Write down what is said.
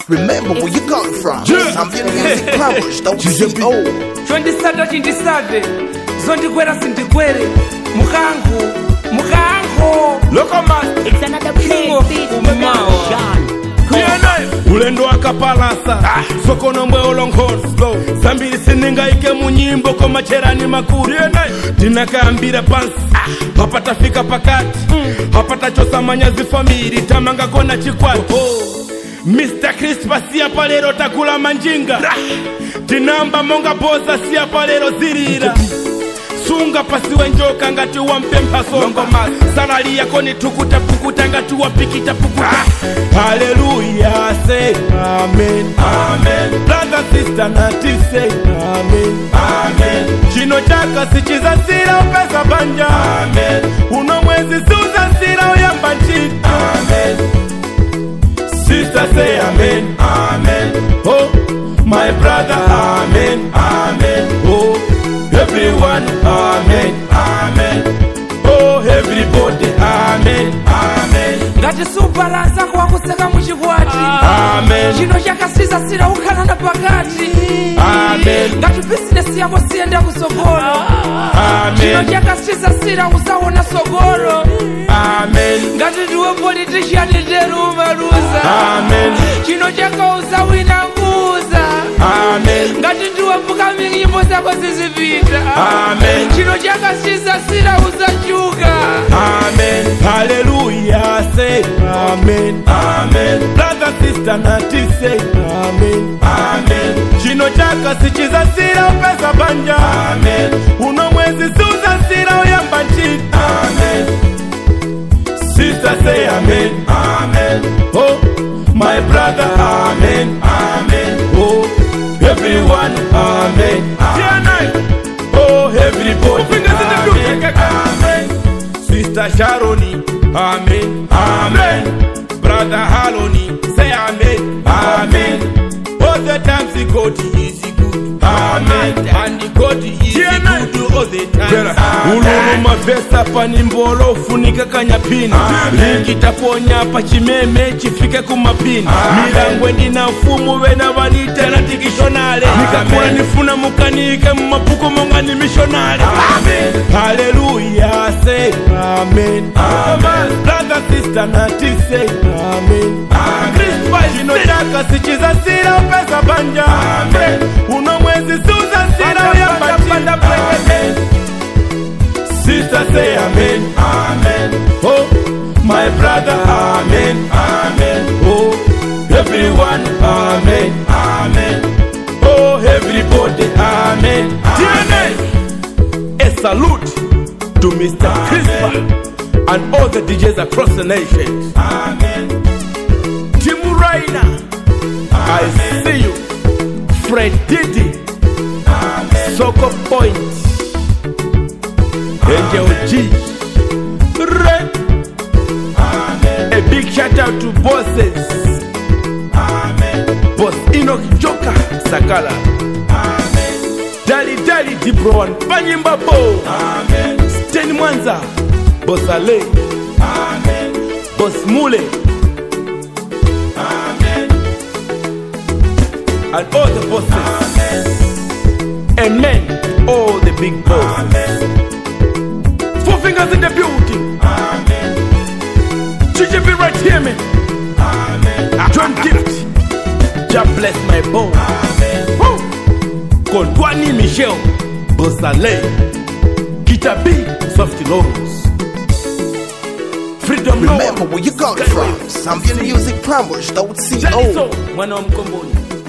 Remember where you come from. Champion music powers, don't see old. Chondisada chindisade, zondikwera sindikwere. Mukango. Lokomas. It's another place, production. Ulendo akapalasa sokonombwe olongozo zambiri siningaike munyimbo komacherani makuru tinakambira pansi hapatafika pakati hapatachosa manyazi famiri tamanga kona chikwati Mr. Crispa siya palero takula manjinga tinamba monga boza siya palero zirira sunga pasiwe njoka ngati wampe mpasongo salari yako ni tukuta pukuta ngati wapikita pukuta Hallelujah, say amen, amen. Brother, sister, nati say amen, amen. Chino chaka sichiza sira upesa banja, amen. Uno mwezi suza sira uyamba nchini, amen. Sister say amen, amen. Oh, my brother, amen, amen. Oh, everyone, amen, amen. Oh, everybody, amen, amen. Ngati subalansa kwa kuseka muchikwati. Amen. Chino chakasiza sira ukhalana pakati. Amen. Ngati business yako siyenda kusogolo. Amen. Chino chakasiza sira usaona sogolo. Amen. Ngati ndiwe politician teru maluza. Amen. Chino chakauza wina nguza. Amen. Ngati ndiwe mbukamiki nyimbo zako zizipita. Amen. Chino chakasiza sira uzachuka. Amen. Hallelujah, say amen, amen. Brother, sister, nati say amen, amen. Chino chaka sichiza sira upesa banja, amen. Uno mwezi suza sira uyamba nchini, amen. Sister say amen, amen. Oh, my brother, amen, amen. Oh, everyone, amen, amen. Oh, everybody, amen. Sister Sharoni, amen, amen. Brother Haloni, say amen, amen. All the times the God is good, amen. And the God is good all the time. Ululu mavesa panimbolo funika kanyapini. Likitaponya pachimeme chifike kumapini. Milangwe ndina mfumu wena wanita na tikishonale. Nikakura nifuna mukanike mmapuko monga ni missionary. Amen. Hallelujah, say amen, amen. Brother, sister, nati say amen, amen. Chino chaka sichiza sira upesa banja, amen. Uno mwezi suza sira uyamba chini, amen. Sister say amen, amen. Oh, my brother, amen, amen. Oh, everyone, amen, amen. Oh, everybody, amen, amen. A salute to Mr. Crispa and all the DJs across the nation. Amen. Timu Raina, I see you. Fred Diddy, amen. Soko Point, Angel G, Red. Amen. A big shout out to bosses. Amen. Boss Enoch Joker Sakala. Amen. Dali Dibro and Banyimba Bo. Amen. Steny Mwanza, Boss Ale. Amen. Boss Mule. Amen. And all the bosses. Amen. All the big bosses. Amen. 4 fingers in the building. Amen. GGB right here, man. Amen. John Gift. God bless my bone. Amen. Kodwani Michelle. Bosale. Guitar B. Softy Lows. Freedom. Remember where you come from. Champion music powers, don't see old. Mwana wa Mkomboni.